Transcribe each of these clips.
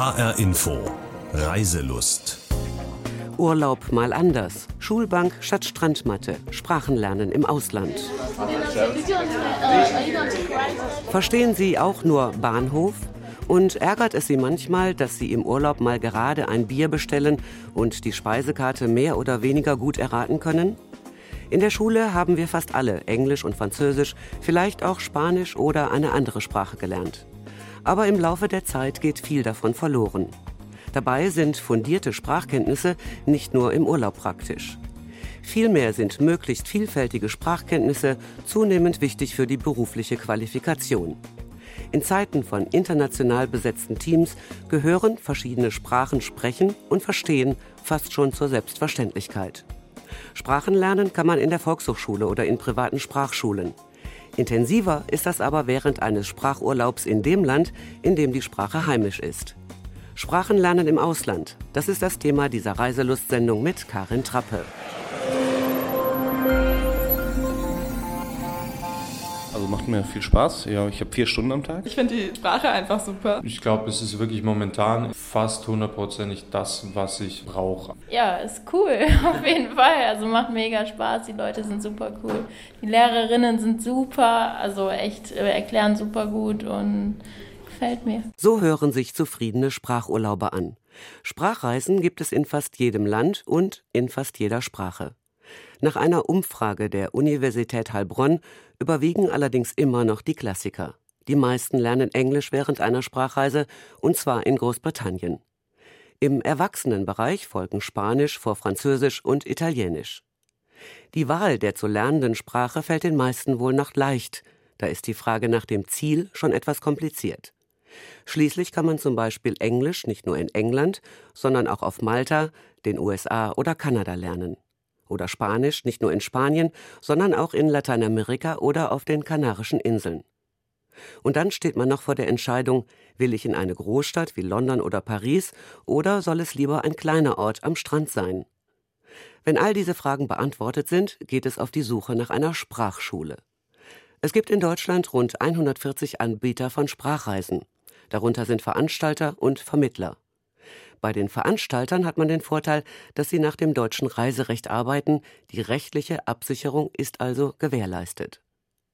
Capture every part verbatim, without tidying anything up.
H R Info Reiselust. Urlaub mal anders. Schulbank statt Strandmatte. Sprachenlernen im Ausland. Verstehen Sie auch nur Bahnhof? Und ärgert es Sie manchmal, dass Sie im Urlaub mal gerade ein Bier bestellen und die Speisekarte mehr oder weniger gut erraten können? In der Schule haben wir fast alle Englisch und Französisch, vielleicht auch Spanisch oder eine andere Sprache gelernt. Aber im Laufe der Zeit geht viel davon verloren. Dabei sind fundierte Sprachkenntnisse nicht nur im Urlaub praktisch. Vielmehr sind möglichst vielfältige Sprachkenntnisse zunehmend wichtig für die berufliche Qualifikation. In Zeiten von international besetzten Teams gehören verschiedene Sprachen sprechen und verstehen fast schon zur Selbstverständlichkeit. Sprachen lernen kann man in der Volkshochschule oder in privaten Sprachschulen. Intensiver ist das aber während eines Sprachurlaubs in dem Land, in dem die Sprache heimisch ist. Sprachenlernen im Ausland, das ist das Thema dieser Reiselust-Sendung mit Karin Trappe. Also macht mir viel Spaß. Ja, ich habe vier Stunden am Tag. Ich finde die Sprache einfach super. Ich glaube, es ist wirklich momentan fast hundertprozentig das, was ich brauche. Ja, ist cool, auf jeden Fall. Also macht mega Spaß, die Leute sind super cool. Die Lehrerinnen sind super, also echt äh, erklären super gut und gefällt mir. So hören sich zufriedene Sprachurlauber an. Sprachreisen gibt es in fast jedem Land und in fast jeder Sprache. Nach einer Umfrage der Universität Heilbronn überwiegen allerdings immer noch die Klassiker. Die meisten lernen Englisch während einer Sprachreise, und zwar in Großbritannien. Im Erwachsenenbereich folgen Spanisch vor Französisch und Italienisch. Die Wahl der zu lernenden Sprache fällt den meisten wohl noch leicht. Da ist die Frage nach dem Ziel schon etwas kompliziert. Schließlich kann man zum Beispiel Englisch nicht nur in England, sondern auch auf Malta, den U S A oder Kanada lernen. Oder Spanisch nicht nur in Spanien, sondern auch in Lateinamerika oder auf den Kanarischen Inseln. Und dann steht man noch vor der Entscheidung, will ich in eine Großstadt wie London oder Paris oder soll es lieber ein kleiner Ort am Strand sein? Wenn all diese Fragen beantwortet sind, geht es auf die Suche nach einer Sprachschule. Es gibt in Deutschland rund hundertvierzig Anbieter von Sprachreisen. Darunter sind Veranstalter und Vermittler. Bei den Veranstaltern hat man den Vorteil, dass sie nach dem deutschen Reiserecht arbeiten. Die rechtliche Absicherung ist also gewährleistet.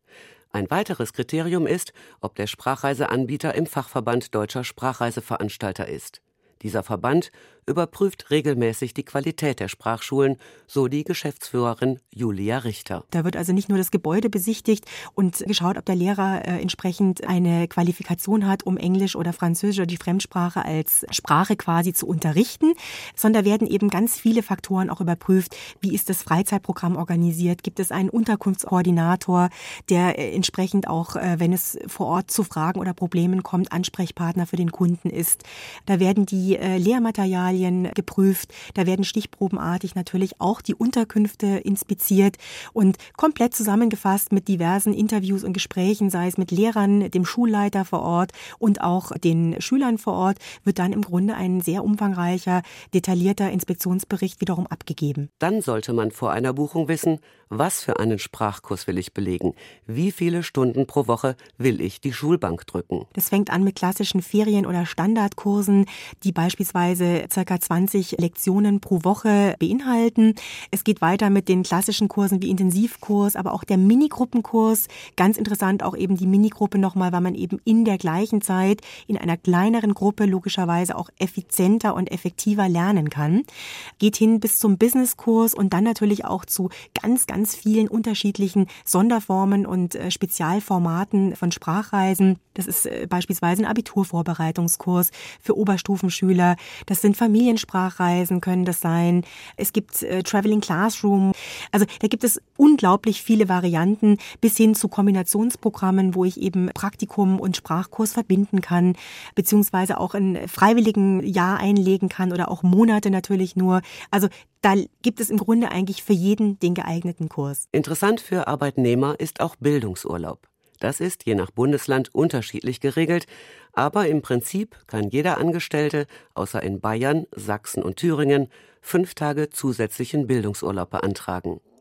Ein weiteres Kriterium ist, ob der Sprachreiseanbieter im Fachverband Deutscher Sprachreiseveranstalter ist. Dieser Verband überprüft regelmäßig die Qualität der Sprachschulen, so die Geschäftsführerin Julia Richter. Da wird also nicht nur das Gebäude besichtigt und geschaut, ob der Lehrer äh, entsprechend eine Qualifikation hat, um Englisch oder Französisch oder die Fremdsprache als Sprache quasi zu unterrichten, sondern da werden eben ganz viele Faktoren auch überprüft. Wie ist das Freizeitprogramm organisiert? Gibt es einen Unterkunftskoordinator, der äh, entsprechend auch, äh, wenn es vor Ort zu Fragen oder Problemen kommt, Ansprechpartner für den Kunden ist? Da werden die äh, Lehrmaterialien geprüft. Da werden stichprobenartig natürlich auch die Unterkünfte inspiziert und komplett zusammengefasst mit diversen Interviews und Gesprächen, sei es mit Lehrern, dem Schulleiter vor Ort und auch den Schülern vor Ort, wird dann im Grunde ein sehr umfangreicher, detaillierter Inspektionsbericht wiederum abgegeben. Dann sollte man vor einer Buchung wissen, was für einen Sprachkurs will ich belegen, wie viele Stunden pro Woche will ich die Schulbank drücken. Das fängt an mit klassischen Ferien- oder Standardkursen, die beispielsweise ca. zwanzig Lektionen pro Woche beinhalten. Es geht weiter mit den klassischen Kursen wie Intensivkurs, aber auch der Minigruppenkurs. Ganz interessant auch eben die Minigruppe nochmal, weil man eben in der gleichen Zeit in einer kleineren Gruppe logischerweise auch effizienter und effektiver lernen kann. Geht hin bis zum Businesskurs und dann natürlich auch zu ganz, ganz vielen unterschiedlichen Sonderformen und äh, Spezialformaten von Sprachreisen. Das ist äh, beispielsweise ein Abiturvorbereitungskurs für Oberstufenschüler. Das sind Familiensprachreisen, können das sein. Es gibt äh, Traveling Classroom. Also da gibt es unglaublich viele Varianten bis hin zu Kombinationsprogrammen, wo ich eben Praktikum und Sprachkurs verbinden kann, beziehungsweise auch ein freiwilligen Jahr einlegen kann oder auch Monate natürlich nur. Also da gibt es im Grunde eigentlich für jeden den geeigneten Kurs. Interessant für Arbeitnehmer ist auch Bildungsurlaub. Das ist je nach Bundesland unterschiedlich geregelt, aber im Prinzip kann jeder Angestellte, außer in Bayern, Sachsen und Thüringen, fünf Tage zusätzlichen Bildungsurlaub beantragen.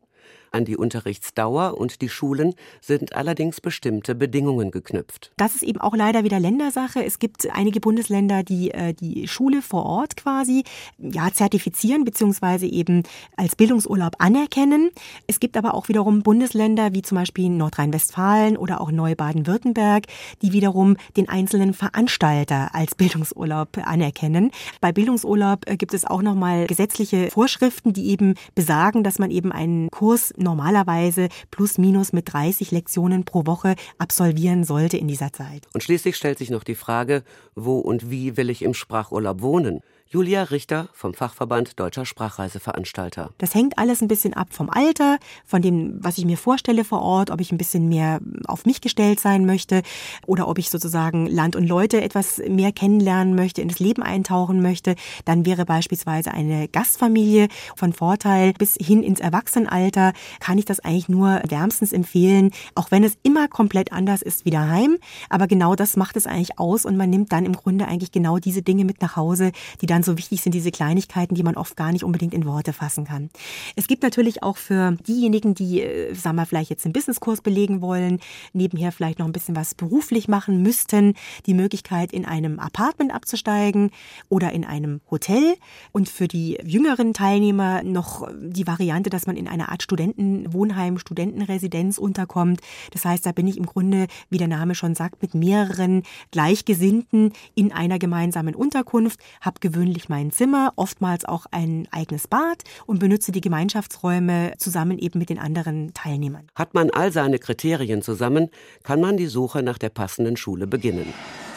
An die Unterrichtsdauer und die Schulen sind allerdings bestimmte Bedingungen geknüpft. Das ist eben auch leider wieder Ländersache. Es gibt einige Bundesländer, die äh, die Schule vor Ort quasi ja, zertifizieren bzw. eben als Bildungsurlaub anerkennen. Es gibt aber auch wiederum Bundesländer wie zum Beispiel Nordrhein-Westfalen oder auch Neu-Baden-Württemberg, die wiederum den einzelnen Veranstalter als Bildungsurlaub anerkennen. Bei Bildungsurlaub äh, gibt es auch nochmal gesetzliche Vorschriften, die eben besagen, dass man eben einen Kurs normalerweise plus minus mit dreißig Lektionen pro Woche absolvieren sollte in dieser Zeit. Und schließlich stellt sich noch die Frage, wo und wie will ich im Sprachurlaub wohnen? Julia Richter vom Fachverband Deutscher Sprachreiseveranstalter. Das hängt alles ein bisschen ab vom Alter, von dem, was ich mir vorstelle vor Ort, ob ich ein bisschen mehr auf mich gestellt sein möchte oder ob ich sozusagen Land und Leute etwas mehr kennenlernen möchte, in das Leben eintauchen möchte. Dann wäre beispielsweise eine Gastfamilie von Vorteil. Bis hin ins Erwachsenenalter kann ich das eigentlich nur wärmstens empfehlen, auch wenn es immer komplett anders ist wie daheim. Aber genau das macht es eigentlich aus und man nimmt dann im Grunde eigentlich genau diese Dinge mit nach Hause, die dann so wichtig sind, diese Kleinigkeiten, die man oft gar nicht unbedingt in Worte fassen kann. Es gibt natürlich auch für diejenigen, die, sagen wir, vielleicht jetzt einen Businesskurs belegen wollen, nebenher vielleicht noch ein bisschen was beruflich machen müssten, die Möglichkeit, in einem Apartment abzusteigen oder in einem Hotel. Und für die jüngeren Teilnehmer noch die Variante, dass man in einer Art Studentenwohnheim, Studentenresidenz unterkommt. Das heißt, da bin ich im Grunde, wie der Name schon sagt, mit mehreren Gleichgesinnten in einer gemeinsamen Unterkunft, habe gewöhnlich mein Zimmer, oftmals auch ein eigenes Bad und benutze die Gemeinschaftsräume zusammen eben mit den anderen Teilnehmern. Hat man all seine Kriterien zusammen, kann man die Suche nach der passenden Schule beginnen.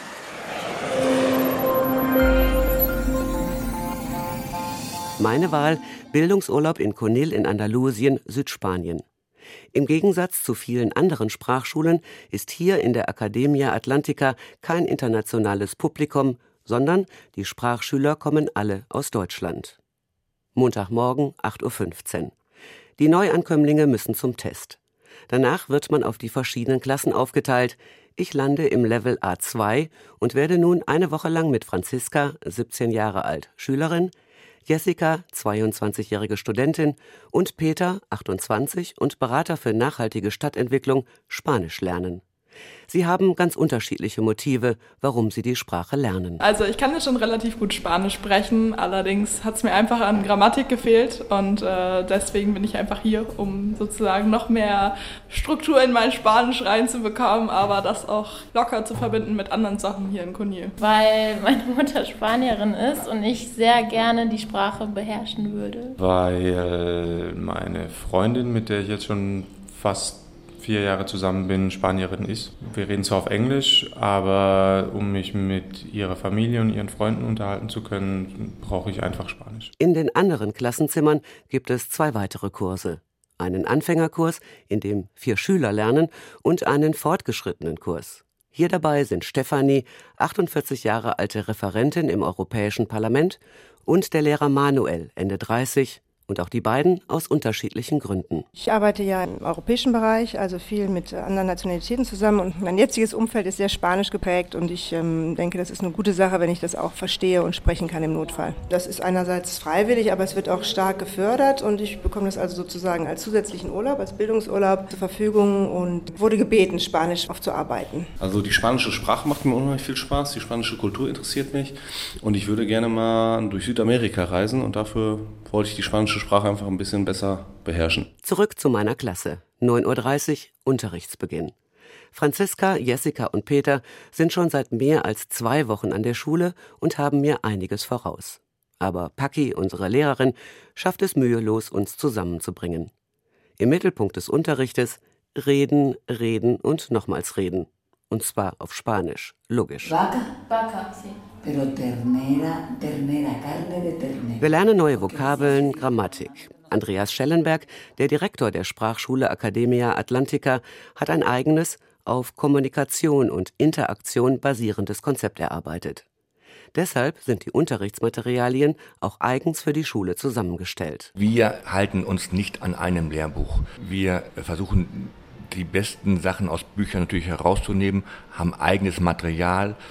Meine Wahl: Bildungsurlaub in Conil in Andalusien, Südspanien. Im Gegensatz zu vielen anderen Sprachschulen ist hier in der Academia Atlantica kein internationales Publikum, sondern die Sprachschüler kommen alle aus Deutschland. Montagmorgen, acht Uhr fünfzehn. Die Neuankömmlinge müssen zum Test. Danach wird man auf die verschiedenen Klassen aufgeteilt. Ich lande im Level A zwei und werde nun eine Woche lang mit Franziska, siebzehn Jahre alt, Schülerin, Jessica, zweiundzwanzigjährige Studentin, und Peter, achtundzwanzig und Berater für nachhaltige Stadtentwicklung, Spanisch lernen. Sie haben ganz unterschiedliche Motive, warum sie die Sprache lernen. Also ich kann ja schon relativ gut Spanisch sprechen, allerdings hat es mir einfach an Grammatik gefehlt und äh, deswegen bin ich einfach hier, um sozusagen noch mehr Struktur in mein Spanisch reinzubekommen, aber das auch locker zu verbinden mit anderen Sachen hier in Conil. Weil meine Mutter Spanierin ist und ich sehr gerne die Sprache beherrschen würde. Weil meine Freundin, mit der ich jetzt schon fast vier Jahre zusammen bin, Spanierin ist. Wir reden zwar auf Englisch, aber um mich mit ihrer Familie und ihren Freunden unterhalten zu können, brauche ich einfach Spanisch. In den anderen Klassenzimmern gibt es zwei weitere Kurse. Einen Anfängerkurs, in dem vier Schüler lernen, und einen fortgeschrittenen Kurs. Hier dabei sind Stefanie, achtundvierzig Jahre alte Referentin im Europäischen Parlament, und der Lehrer Manuel, Ende dreißig, und auch die beiden aus unterschiedlichen Gründen. Ich arbeite ja im europäischen Bereich, also viel mit anderen Nationalitäten zusammen, und mein jetziges Umfeld ist sehr spanisch geprägt und ich ähm, denke, das ist eine gute Sache, wenn ich das auch verstehe und sprechen kann im Notfall. Das ist einerseits freiwillig, aber es wird auch stark gefördert und ich bekomme das also sozusagen als zusätzlichen Urlaub, als Bildungsurlaub zur Verfügung und wurde gebeten, Spanisch aufzuarbeiten. Also die spanische Sprache macht mir unheimlich viel Spaß, die spanische Kultur interessiert mich und ich würde gerne mal durch Südamerika reisen und dafür wollte ich die spanische Sprache einfach ein bisschen besser beherrschen. Zurück zu meiner Klasse. neun Uhr dreißig, Unterrichtsbeginn. Franziska, Jessica und Peter sind schon seit mehr als zwei Wochen an der Schule und haben mir einiges voraus. Aber Paki, unsere Lehrerin, schafft es mühelos, uns zusammenzubringen. Im Mittelpunkt des Unterrichtes reden, reden und nochmals reden. Und zwar auf Spanisch, logisch. Vaca? Vaca, sí. Wir lernen neue Vokabeln, Grammatik. Andreas Schellenberg, der Direktor der Sprachschule Academia Atlantica, hat ein eigenes, auf Kommunikation und Interaktion basierendes Konzept erarbeitet. Deshalb sind die Unterrichtsmaterialien auch eigens für die Schule zusammengestellt. Wir halten uns nicht an einem Lehrbuch. Wir versuchen, die besten Sachen aus Büchern natürlich herauszunehmen, haben eigenes Material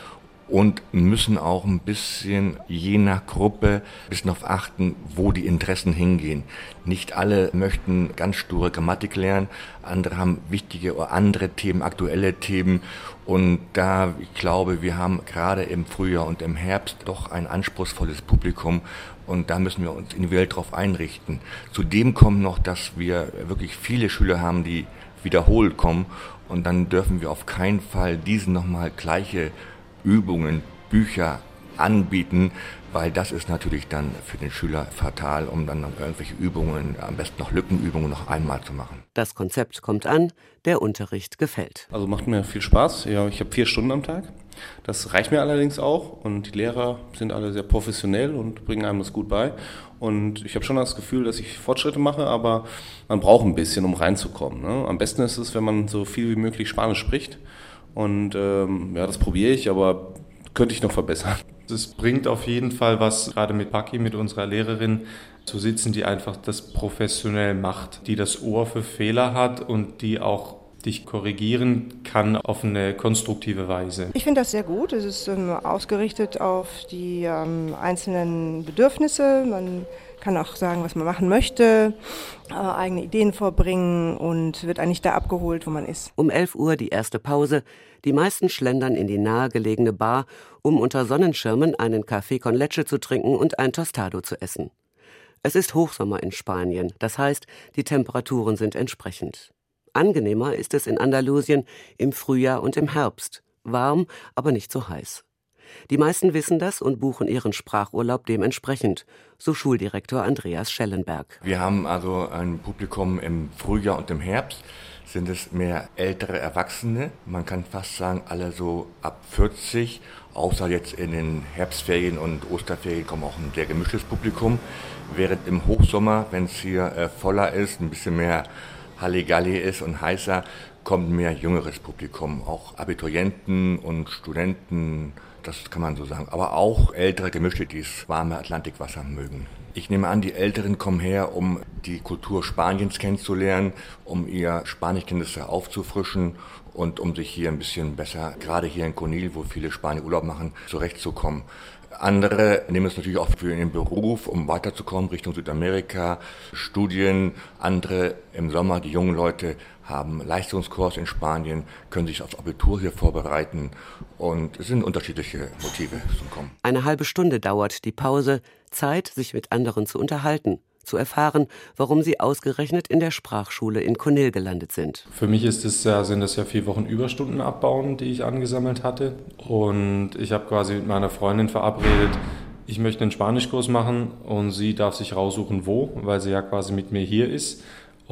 und müssen auch ein bisschen je nach Gruppe ein bisschen darauf achten, wo die Interessen hingehen. Nicht alle möchten ganz sture Grammatik lernen, andere haben wichtige oder andere Themen, aktuelle Themen. Und da, ich glaube, wir haben gerade im Frühjahr und im Herbst doch ein anspruchsvolles Publikum und da müssen wir uns individuell darauf einrichten. Zudem kommt noch, dass wir wirklich viele Schüler haben, die wiederholt kommen und dann dürfen wir auf keinen Fall diesen nochmal gleiche Übungen, Bücher anbieten, weil das ist natürlich dann für den Schüler fatal, um dann noch irgendwelche Übungen, am besten noch Lückenübungen noch einmal zu machen. Das Konzept kommt an, der Unterricht gefällt. Also macht mir viel Spaß. Ja, ich habe vier Stunden am Tag. Das reicht mir allerdings auch und die Lehrer sind alle sehr professionell und bringen einem das gut bei. Und ich habe schon das Gefühl, dass ich Fortschritte mache, aber man braucht ein bisschen, um reinzukommen. Ne? Am besten ist es, wenn man so viel wie möglich Spanisch spricht. Und ähm, ja, das probiere ich, aber könnte ich noch verbessern. Es bringt auf jeden Fall was, gerade mit Paki, mit unserer Lehrerin, zu sitzen, die einfach das professionell macht, die das Ohr für Fehler hat und die auch dich korrigieren kann auf eine konstruktive Weise. Ich finde das sehr gut. Es ist ähm, ausgerichtet auf die ähm, einzelnen Bedürfnisse. Man kann auch sagen, was man machen möchte, äh, eigene Ideen vorbringen und wird eigentlich da abgeholt, wo man ist. Um elf Uhr die erste Pause. Die meisten schlendern in die nahegelegene Bar, um unter Sonnenschirmen einen Café con leche zu trinken und ein Tostado zu essen. Es ist Hochsommer in Spanien, das heißt, die Temperaturen sind entsprechend. Angenehmer ist es in Andalusien im Frühjahr und im Herbst. Warm, aber nicht so heiß. Die meisten wissen das und buchen ihren Sprachurlaub dementsprechend, so Schuldirektor Andreas Schellenberg. Wir haben also ein Publikum im Frühjahr und im Herbst. Sind es mehr ältere Erwachsene. Man kann fast sagen, alle so ab vierzig. Außer jetzt in den Herbstferien und Osterferien kommt auch ein sehr gemischtes Publikum. Während im Hochsommer, wenn es hier äh, voller ist, ein bisschen mehr Halligalli ist und heißer, kommt mehr jüngeres Publikum. Auch Abiturienten und Studenten, das kann man so sagen. Aber auch ältere Gemischte, die das warme Atlantikwasser mögen. Ich nehme an, die Älteren kommen her, um die Kultur Spaniens kennenzulernen, um ihr Spanischkenntnisse aufzufrischen und um sich hier ein bisschen besser, gerade hier in Conil, wo viele Spanier Urlaub machen, zurechtzukommen. Andere nehmen es natürlich auch für ihren Beruf, um weiterzukommen Richtung Südamerika, Studien. Andere im Sommer, die jungen Leute, haben Leistungskurs in Spanien, können sich aufs Abitur hier vorbereiten und es sind unterschiedliche Motive zum Kommen. Eine halbe Stunde dauert die Pause, Zeit, sich mit anderen zu unterhalten, zu erfahren, warum sie ausgerechnet in der Sprachschule in Conil gelandet sind. Für mich ist es ja, sind das ja vier Wochen Überstunden abbauen, die ich angesammelt hatte. Und ich habe quasi mit meiner Freundin verabredet, ich möchte einen Spanischkurs machen und sie darf sich raussuchen, wo, weil sie ja quasi mit mir hier ist.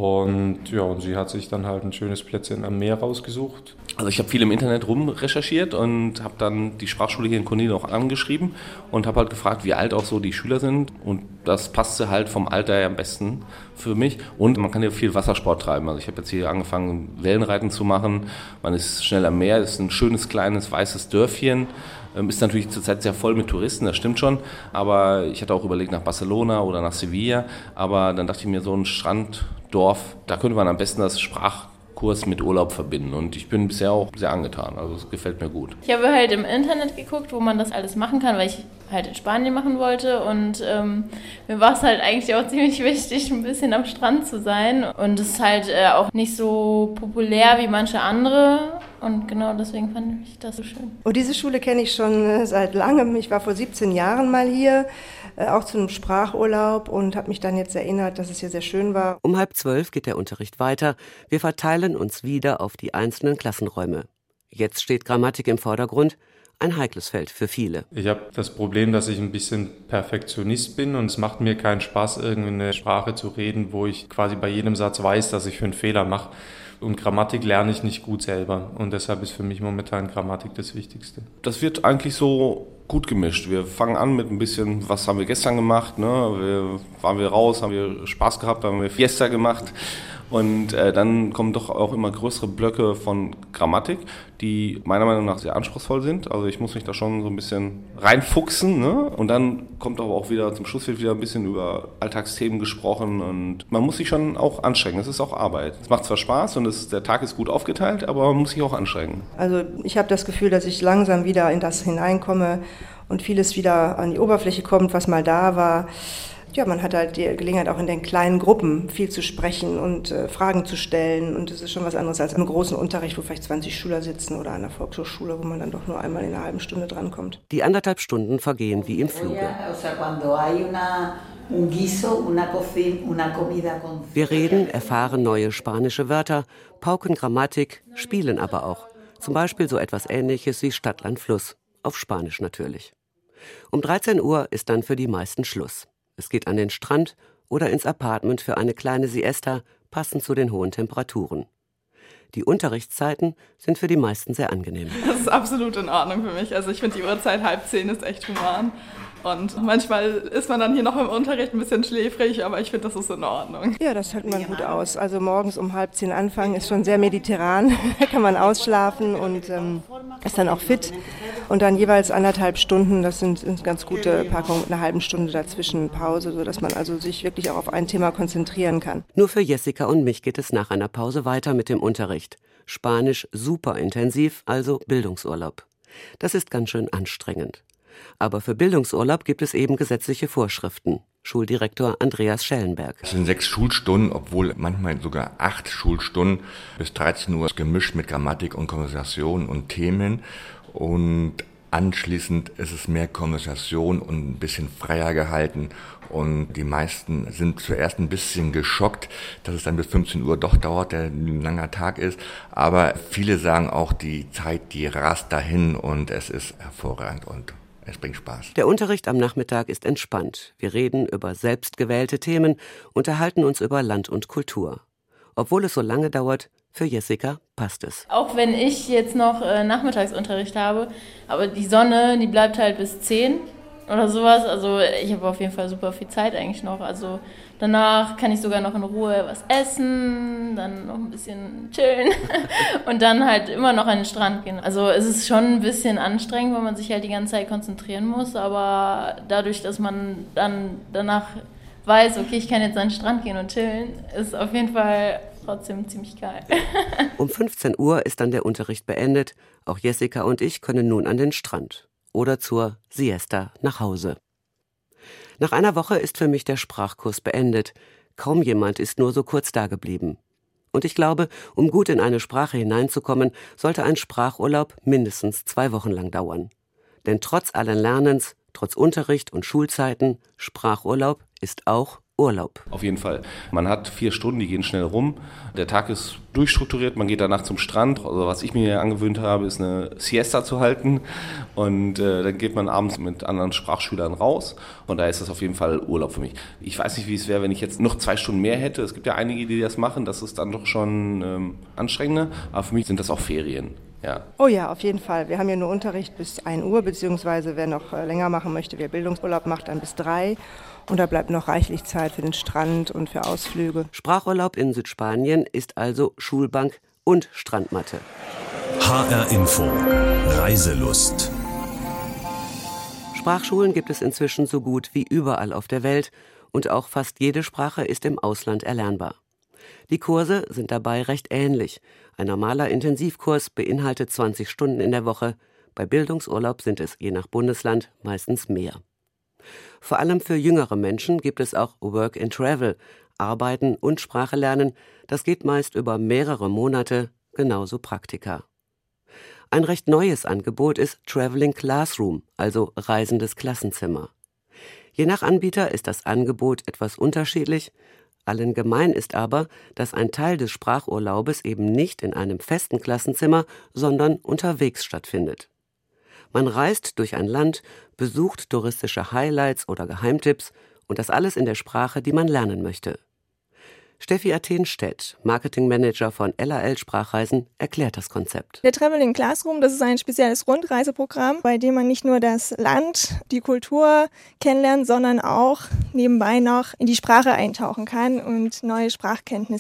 Und ja, und sie hat sich dann halt ein schönes Plätzchen am Meer rausgesucht. Also ich habe viel im Internet rum recherchiert und habe dann die Sprachschule hier in Conil auch angeschrieben und habe halt gefragt, wie alt auch so die Schüler sind. Und das passte halt vom Alter her am besten für mich. Und man kann hier viel Wassersport treiben. Also ich habe jetzt hier angefangen, Wellenreiten zu machen. Man ist schnell am Meer, ist ein schönes, kleines, weißes Dörfchen. Ist natürlich zurzeit sehr voll mit Touristen, das stimmt schon. Aber ich hatte auch überlegt nach Barcelona oder nach Sevilla. Aber dann dachte ich mir, so ein Stranddorf, da könnte man am besten das Sprachkurs mit Urlaub verbinden. Und ich bin bisher auch sehr angetan. Also es gefällt mir gut. Ich habe halt im Internet geguckt, wo man das alles machen kann, weil ich halt in Spanien machen wollte. Und ähm, mir war es halt eigentlich auch ziemlich wichtig, ein bisschen am Strand zu sein. Und es ist halt äh, auch nicht so populär wie manche andere. Und genau deswegen fand ich das so schön. Und diese Schule kenne ich schon äh, seit langem. Ich war vor siebzehn Jahren mal hier, äh, auch zu einem Sprachurlaub und habe mich dann jetzt erinnert, dass es hier sehr schön war. Um halb zwölf geht der Unterricht weiter. Wir verteilen uns wieder auf die einzelnen Klassenräume. Jetzt steht Grammatik im Vordergrund. Ein heikles Feld für viele. Ich habe das Problem, dass ich ein bisschen Perfektionist bin und es macht mir keinen Spaß, irgendeine Sprache zu reden, wo ich quasi bei jedem Satz weiß, dass ich für einen Fehler mache. Und Grammatik lerne ich nicht gut selber und deshalb ist für mich momentan Grammatik das Wichtigste. Das wird eigentlich so gut gemischt. Wir fangen an mit ein bisschen, was haben wir gestern gemacht, ne? Wir, waren wir raus, haben wir Spaß gehabt, haben wir Fiesta gemacht Und äh, dann kommen doch auch immer größere Blöcke von Grammatik, die meiner Meinung nach sehr anspruchsvoll sind. Also ich muss mich da schon so ein bisschen reinfuchsen, ne? Und dann kommt aber auch wieder, zum Schluss wird wieder ein bisschen über Alltagsthemen gesprochen und man muss sich schon auch anstrengen. Es ist auch Arbeit. Es macht zwar Spaß und es, der Tag ist gut aufgeteilt, aber man muss sich auch anstrengen. Also ich habe das Gefühl, dass ich langsam wieder in das hineinkomme und vieles wieder an die Oberfläche kommt, was mal da war. Ja, man hat halt die Gelegenheit, auch in den kleinen Gruppen viel zu sprechen und äh, Fragen zu stellen. Und das ist schon was anderes als im großen Unterricht, wo vielleicht zwanzig Schüler sitzen oder an der Volkshochschule, wo man dann doch nur einmal in einer halben Stunde drankommt. Die anderthalb Stunden vergehen wie im Fluge. Wir reden, erfahren neue spanische Wörter, pauken Grammatik, spielen aber auch. Zum Beispiel so etwas Ähnliches wie Stadt, Land, Fluss. Auf Spanisch natürlich. Um dreizehn Uhr ist dann für die meisten Schluss. Es geht an den Strand oder ins Apartment für eine kleine Siesta, passend zu den hohen Temperaturen. Die Unterrichtszeiten sind für die meisten sehr angenehm. Das ist absolut in Ordnung für mich. Also ich finde die Uhrzeit halb zehn ist echt human. Und manchmal ist man dann hier noch im Unterricht ein bisschen schläfrig, aber ich finde, das ist in Ordnung. Ja, das hält man gut aus. Also morgens um halb zehn anfangen ist schon sehr mediterran. Da kann man ausschlafen und ähm, ist dann auch fit. Und dann jeweils anderthalb Stunden, das sind, sind ganz gute Packungen mit einer halben Stunde dazwischen Pause, sodass man also sich wirklich auch auf ein Thema konzentrieren kann. Nur für Jessica und mich geht es nach einer Pause weiter mit dem Unterricht. Spanisch super intensiv, also Bildungsurlaub. Das ist ganz schön anstrengend. Aber für Bildungsurlaub gibt es eben gesetzliche Vorschriften. Schuldirektor Andreas Schellenberg. Es sind sechs Schulstunden, obwohl manchmal sogar acht Schulstunden bis dreizehn Uhr gemischt mit Grammatik und Konversation und Themen. Und anschließend ist es mehr Konversation und ein bisschen freier gehalten. Und die meisten sind zuerst ein bisschen geschockt, dass es dann bis fünfzehn Uhr doch dauert, der ein langer Tag ist. Aber viele sagen auch, die Zeit, die rast dahin und es ist hervorragend und es bringt Spaß. Der Unterricht am Nachmittag ist entspannt. Wir reden über selbstgewählte Themen, unterhalten uns über Land und Kultur. Obwohl es so lange dauert, für Jessica passt es. Auch wenn ich jetzt noch äh, Nachmittagsunterricht habe, aber die Sonne, die bleibt halt bis zehn oder sowas. Also ich habe auf jeden Fall super viel Zeit eigentlich noch. Also danach kann ich sogar noch in Ruhe was essen, dann noch ein bisschen chillen und dann halt immer noch an den Strand gehen. Also es ist schon ein bisschen anstrengend, weil man sich halt die ganze Zeit konzentrieren muss. Aber dadurch, dass man dann danach weiß, okay, ich kann jetzt an den Strand gehen und chillen, ist auf jeden Fall trotzdem ziemlich geil. Um fünfzehn Uhr ist dann der Unterricht beendet. Auch Jessica und ich können nun an den Strand oder zur Siesta nach Hause. Nach einer Woche ist für mich der Sprachkurs beendet. Kaum jemand ist nur so kurz dageblieben. Und ich glaube, um gut in eine Sprache hineinzukommen, sollte ein Sprachurlaub mindestens zwei Wochen lang dauern. Denn trotz allen Lernens, trotz Unterricht und Schulzeiten, Sprachurlaub ist auch Urlaub. Auf jeden Fall. Man hat vier Stunden, die gehen schnell rum. Der Tag ist durchstrukturiert, man geht danach zum Strand. Also was ich mir angewöhnt habe, ist eine Siesta zu halten. Und äh, dann geht man abends mit anderen Sprachschülern raus. Und da ist das auf jeden Fall Urlaub für mich. Ich weiß nicht, wie es wäre, wenn ich jetzt noch zwei Stunden mehr hätte. Es gibt ja einige, die das machen. Das ist dann doch schon ähm, anstrengender. Aber für mich sind das auch Ferien. Ja. Oh ja, auf jeden Fall. Wir haben ja nur Unterricht bis ein Uhr, beziehungsweise wer noch länger machen möchte, wer Bildungsurlaub macht, dann bis drei. Und da bleibt noch reichlich Zeit für den Strand und für Ausflüge. Sprachurlaub in Südspanien ist also Schulbank und Strandmatte. H R Info. Reiselust. Sprachschulen gibt es inzwischen so gut wie überall auf der Welt und auch fast jede Sprache ist im Ausland erlernbar. Die Kurse sind dabei recht ähnlich. Ein normaler Intensivkurs beinhaltet zwanzig Stunden in der Woche. Bei Bildungsurlaub sind es je nach Bundesland meistens mehr. Vor allem für jüngere Menschen gibt es auch Work and Travel, Arbeiten und Sprache lernen. Das geht meist über mehrere Monate, genauso Praktika. Ein recht neues Angebot ist Traveling Classroom, also reisendes Klassenzimmer. Je nach Anbieter ist das Angebot etwas unterschiedlich. Allen gemein ist aber, dass ein Teil des Sprachurlaubes eben nicht in einem festen Klassenzimmer, sondern unterwegs stattfindet. Man reist durch ein Land, besucht touristische Highlights oder Geheimtipps und das alles in der Sprache, die man lernen möchte. Steffi Athen-Stedt, Marketingmanager von L A L Sprachreisen, erklärt das Konzept. Der Traveling Classroom, das ist ein spezielles Rundreiseprogramm, bei dem man nicht nur das Land, die Kultur kennenlernt, sondern auch nebenbei noch in die Sprache eintauchen kann und neue Sprachkenntnisse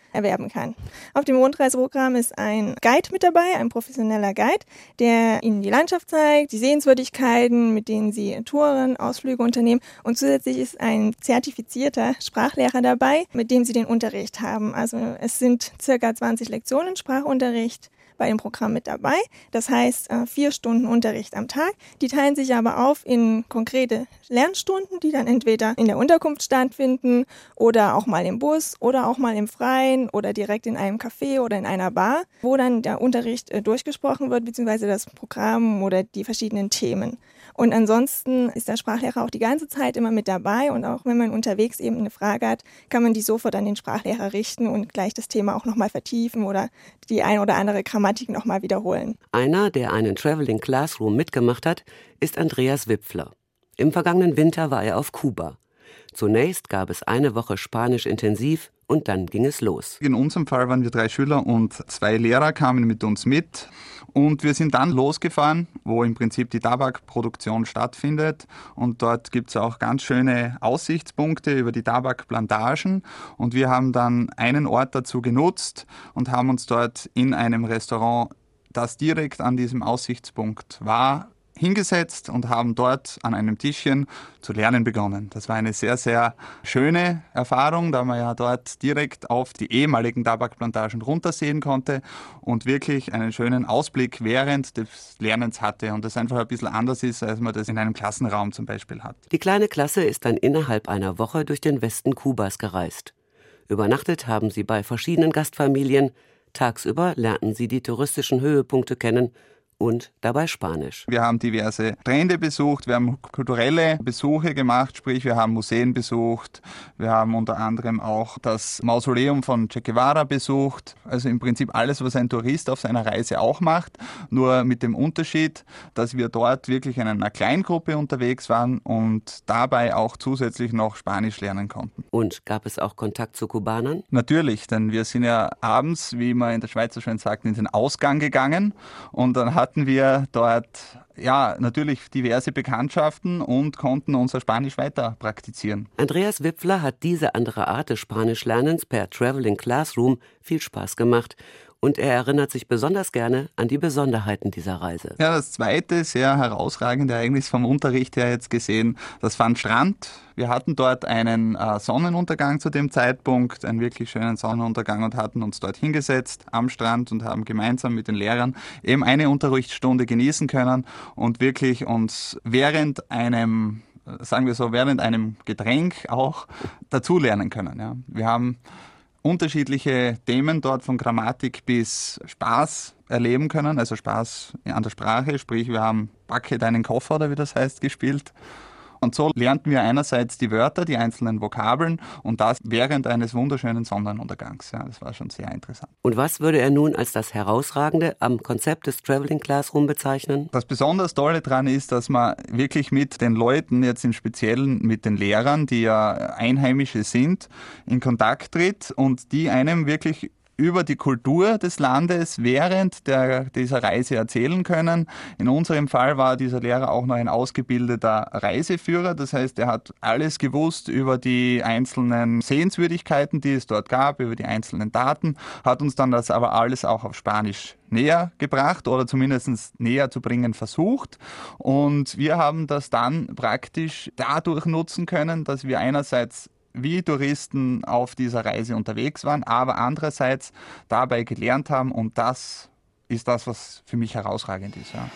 erwerben kann. Auf dem Rundreiseprogramm ist ein Guide mit dabei, ein professioneller Guide, der Ihnen die Landschaft zeigt, die Sehenswürdigkeiten, mit denen Sie Touren, Ausflüge unternehmen. Und zusätzlich ist ein zertifizierter Sprachlehrer dabei, mit dem Sie den Unterricht haben. Also es sind circa zwanzig Lektionen Sprachunterricht bei dem Programm mit dabei. Das heißt, vier Stunden Unterricht am Tag. Die teilen sich aber auf in konkrete Lernstunden, die dann entweder in der Unterkunft stattfinden oder auch mal im Bus oder auch mal im Freien oder direkt in einem Café oder in einer Bar, wo dann der Unterricht durchgesprochen wird, beziehungsweise das Programm oder die verschiedenen Themen. Und ansonsten ist der Sprachlehrer auch die ganze Zeit immer mit dabei und auch wenn man unterwegs eben eine Frage hat, kann man die sofort an den Sprachlehrer richten und gleich das Thema auch nochmal vertiefen oder die ein oder andere Grammatik nochmal wiederholen. Einer, der einen Traveling Classroom mitgemacht hat, ist Andreas Wipfler. Im vergangenen Winter war er auf Kuba. Zunächst gab es eine Woche Spanisch intensiv und dann ging es los. In unserem Fall waren wir drei Schüler und zwei Lehrer kamen mit uns mit. Und wir sind dann losgefahren, wo im Prinzip die Tabakproduktion stattfindet. Und dort gibt es auch ganz schöne Aussichtspunkte über die Tabakplantagen. Und wir haben dann einen Ort dazu genutzt und haben uns dort in einem Restaurant, das direkt an diesem Aussichtspunkt war, hingesetzt und haben dort an einem Tischchen zu lernen begonnen. Das war eine sehr, sehr schöne Erfahrung, da man ja dort direkt auf die ehemaligen Tabakplantagen runtersehen konnte und wirklich einen schönen Ausblick während des Lernens hatte und das einfach ein bisschen anders ist, als man das in einem Klassenraum zum Beispiel hat. Die kleine Klasse ist dann innerhalb einer Woche durch den Westen Kubas gereist. Übernachtet haben sie bei verschiedenen Gastfamilien. Tagsüber lernten sie die touristischen Höhepunkte kennen und dabei Spanisch. Wir haben diverse Strände besucht, wir haben kulturelle Besuche gemacht, sprich wir haben Museen besucht, wir haben unter anderem auch das Mausoleum von Che Guevara besucht. Also im Prinzip alles, was ein Tourist auf seiner Reise auch macht, nur mit dem Unterschied, dass wir dort wirklich in einer Kleingruppe unterwegs waren und dabei auch zusätzlich noch Spanisch lernen konnten. Und gab es auch Kontakt zu Kubanern? Natürlich, denn wir sind ja abends, wie man in der Schweiz so schön sagt, in den Ausgang gegangen und dann hat hatten wir dort ja natürlich diverse Bekanntschaften und konnten unser Spanisch weiter praktizieren. Andreas Wipfler hat diese andere Art des Spanischlernens per Traveling Classroom viel Spaß gemacht. Und er erinnert sich besonders gerne an die Besonderheiten dieser Reise. Ja, das zweite, sehr herausragende Ereignis vom Unterricht her jetzt gesehen, das war ein Strand. Wir hatten dort einen äh, Sonnenuntergang zu dem Zeitpunkt, einen wirklich schönen Sonnenuntergang und hatten uns dort hingesetzt am Strand und haben gemeinsam mit den Lehrern eben eine Unterrichtsstunde genießen können und wirklich uns während einem, sagen wir so, während einem Getränk auch dazulernen können. Ja. Wir haben unterschiedliche Themen dort von Grammatik bis Spaß erleben können, also Spaß an der Sprache, sprich wir haben Packe deinen Koffer oder wie das heißt gespielt. Und so lernten wir einerseits die Wörter, die einzelnen Vokabeln und das während eines wunderschönen Sonnenuntergangs. Ja, das war schon sehr interessant. Und was würde er nun als das Herausragende am Konzept des Traveling Classroom bezeichnen? Das besonders Tolle daran ist, dass man wirklich mit den Leuten, jetzt im Speziellen mit den Lehrern, die ja Einheimische sind, in Kontakt tritt und die einem wirklich über die Kultur des Landes während der, dieser Reise erzählen können. In unserem Fall war dieser Lehrer auch noch ein ausgebildeter Reiseführer. Das heißt, er hat alles gewusst über die einzelnen Sehenswürdigkeiten, die es dort gab, über die einzelnen Daten, hat uns dann das aber alles auch auf Spanisch näher gebracht oder zumindest näher zu bringen versucht. Und wir haben das dann praktisch dadurch nutzen können, dass wir einerseits wie Touristen auf dieser Reise unterwegs waren, aber andererseits dabei gelernt haben und das ist das, was für mich herausragend ist. Ja.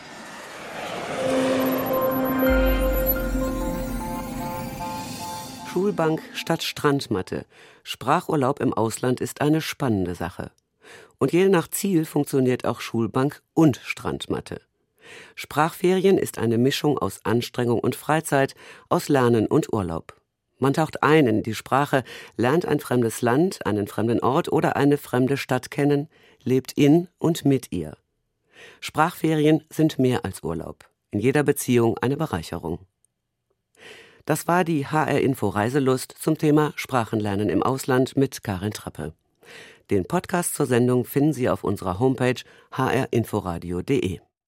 Schulbank statt Strandmatte. Sprachurlaub im Ausland ist eine spannende Sache. Und je nach Ziel funktioniert auch Schulbank und Strandmatte. Sprachferien ist eine Mischung aus Anstrengung und Freizeit, aus Lernen und Urlaub. Man taucht ein in die Sprache, lernt ein fremdes Land, einen fremden Ort oder eine fremde Stadt kennen, lebt in und mit ihr. Sprachferien sind mehr als Urlaub. In jeder Beziehung eine Bereicherung. Das war die H R-Info Reiselust zum Thema Sprachenlernen im Ausland mit Karin Trappe. Den Podcast zur Sendung finden Sie auf unserer Homepage h r inforadio punkt de.